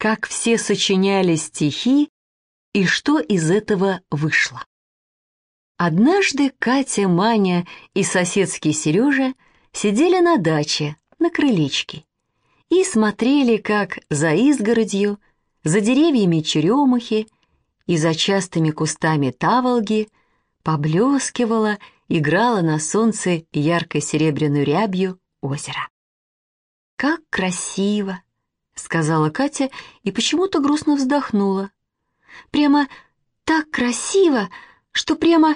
как все сочиняли стихи и что из этого вышло. Однажды Катя, Маня и соседский Сережа сидели на даче, на крылечке, и смотрели, как за изгородью, за деревьями черемухи и за частыми кустами таволги поблескивало, играло на солнце яркой серебряной рябью озеро. «Как красиво!» — сказала Катя и почему-то грустно вздохнула. «Прямо так красиво, что прямо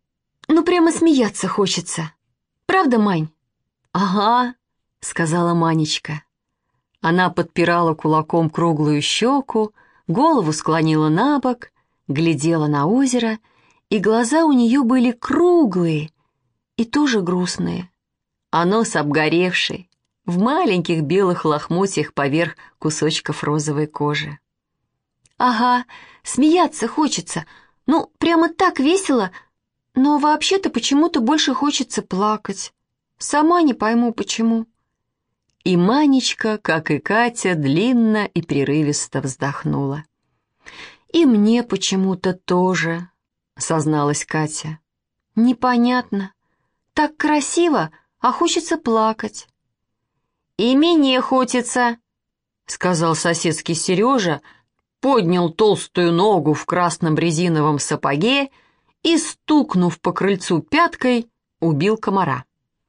смеяться хочется. Правда, Мань?» «Ага», — сказала Манечка. Она подпирала кулаком круглую щеку, голову склонила на бок, глядела на озеро, и глаза у нее были круглые и тоже грустные, а нос обгоревший, в маленьких белых лохмотьях поверх кусочков розовой кожи. «Ага, смеяться хочется, ну, прямо так весело, но вообще-то почему-то больше хочется плакать. Сама не пойму, почему». И Манечка, как и Катя, длинно и прерывисто вздохнула. «И мне почему-то тоже», — созналась Катя. «Непонятно. Так красиво, а хочется плакать». «И мне хочется», — сказал соседский Сережа, поднял толстую ногу в красном резиновом сапоге и, стукнув по крыльцу пяткой, убил комара.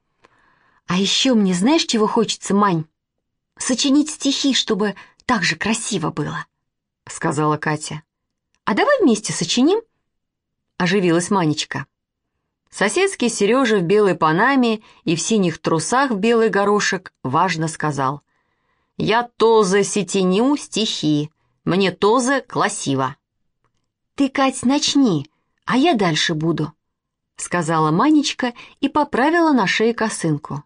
«А еще мне знаешь, чего хочется, Мань? Сочинить стихи, чтобы так же красиво было», — сказала Катя. «А давай вместе сочиним?» — оживилась Манечка. Соседский Сережа в белой панаме и в синих трусах в белый горошек важно сказал: «Я тоже сочиню стихи, мне тоже красиво». «Ты, Кать, начни, а я дальше буду», — сказала Манечка и поправила на шее косынку.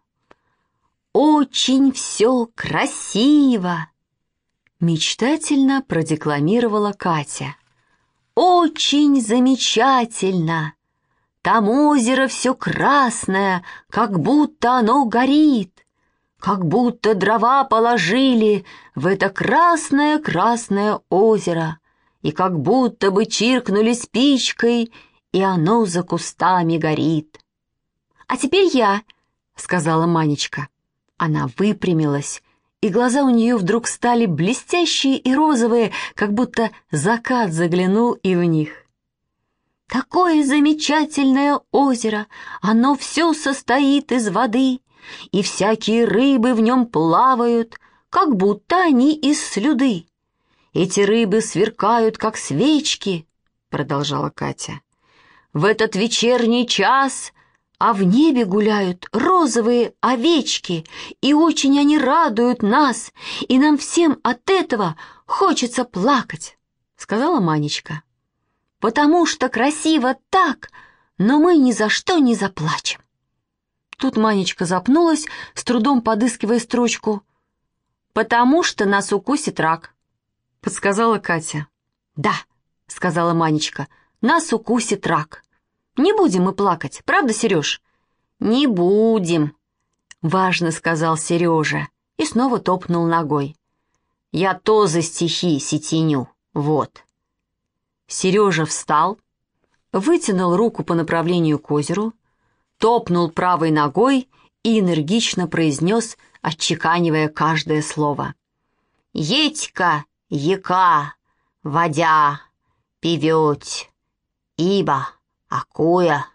«Очень все красиво!» Мечтательно продекламировала Катя. «Очень замечательно! Там озеро все красное, как будто оно горит, как будто дрова положили в это красное-красное озеро, и как будто бы чиркнули спичкой, и оно за кустами горит». «А теперь я», — сказала Манечка. Она выпрямилась, и глаза у нее вдруг стали блестящие и розовые, как будто закат заглянул и в них. «Такое замечательное озеро, оно все состоит из воды, и всякие рыбы в нем плавают, как будто они из слюды. Эти рыбы сверкают, как свечки», — продолжала Катя. «В этот вечерний час, а в небе гуляют розовые овечки, и очень они радуют нас, и нам всем от этого хочется плакать», — сказала Манечка. «Потому что красиво так, но мы ни за что не заплачем». Тут Манечка запнулась, с трудом подыскивая строчку. «Потому что нас укусит рак», — подсказала Катя. «Да», — сказала Манечка, — «нас укусит рак. Не будем мы плакать, правда, Сереж?» «Не будем», — важно сказал Сережа и снова топнул ногой. «Я тоже стихи сочиню, вот». Сережа встал, вытянул руку по направлению к озеру, топнул правой ногой и энергично произнес, отчеканивая каждое слово: «Етька, яка, водя, певет, ибо, акуя».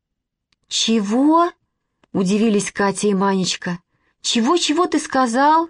«Чего?» — удивились Катя и Манечка. «Чего ты сказал?»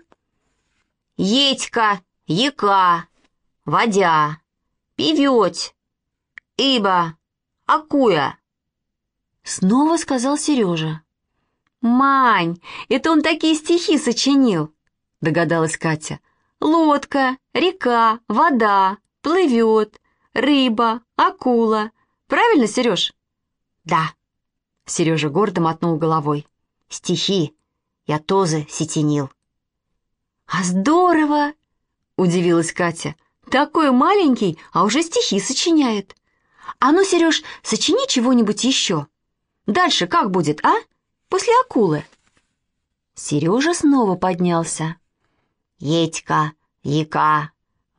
«Етька, яка, водя, певет, ибо, акуя», — снова сказал Сережа. «Мань, это он такие стихи сочинил», — догадалась Катя. «Лодка, река, вода, плывет, рыба, акула. Правильно, Сереж?» «Да», — Сережа гордо мотнул головой. «Стихи я тоже сочинил». «А здорово!» — удивилась Катя. «Такой маленький, а уже стихи сочиняет. А ну, Сереж, сочини чего-нибудь еще. Дальше как будет, а? После акулы». Сережа снова поднялся. «Етька, яка,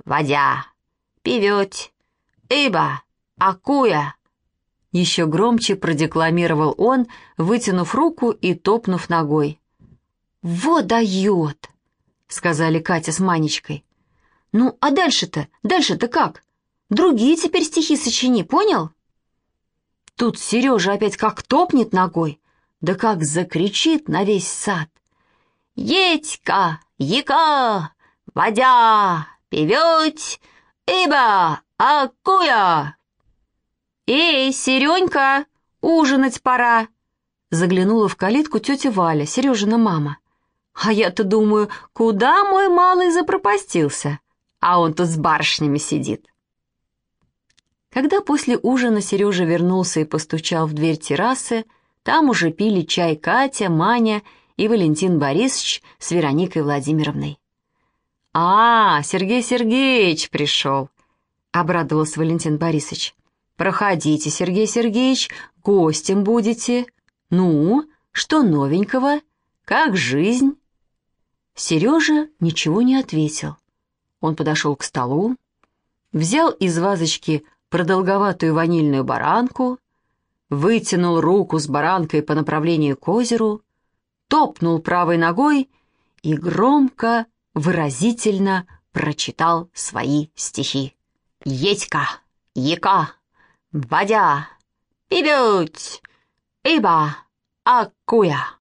водя, певёть, ибо, акуя». Еще громче продекламировал он, вытянув руку и топнув ногой. «Вот дает!» — сказали Катя с Манечкой. «Ну, а дальше-то как? Другие теперь стихи сочини, понял?» Тут Сережа опять как топнет ногой, да как закричит на весь сад. «Едька, яка, водя, певёть, ибо, акуя!» «Эй, Серёнька, ужинать пора!» Заглянула в калитку тетя Валя, Сережина мама. «А я-то думаю, куда мой малый запропастился? А он тут с барышнями сидит». Когда после ужина Сережа вернулся и постучал в дверь террасы, там уже пили чай Катя, Маня и Валентин Борисович с Вероникой Владимировной. «А, Сергей Сергеевич пришел», — обрадовался Валентин Борисович. «Проходите, Сергей Сергеевич, гостем будете. Ну, что новенького? Как жизнь?» Сережа ничего не ответил. Он подошел к столу, взял из вазочки продолговатую ванильную баранку, вытянул руку с баранкой по направлению к озеру, топнул правой ногой и громко, выразительно прочитал свои стихи. «Едька, яка, водя, пилють, ибо, акуя».